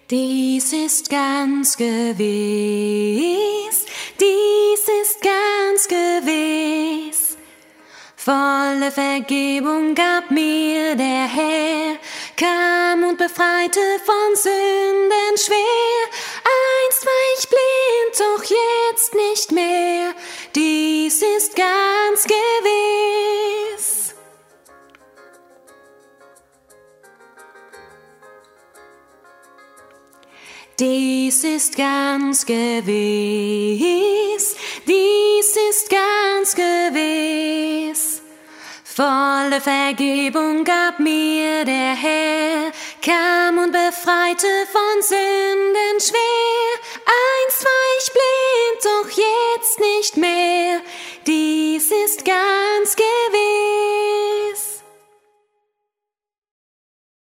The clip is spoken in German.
Dies ist ganz gewiss, dies ist ganz gewiss. Volle Vergebung gab mir der Herr, kam und befreite von Sünden schwer. Einst war ich blind, doch jetzt nicht mehr, dies ist ganz gewiss. Dies ist ganz gewiss, dies ist ganz gewiss. Volle Vergebung gab mir der Herr, kam und befreite von Sünden schwer. Einst war ich blind, doch jetzt nicht mehr, dies ist ganz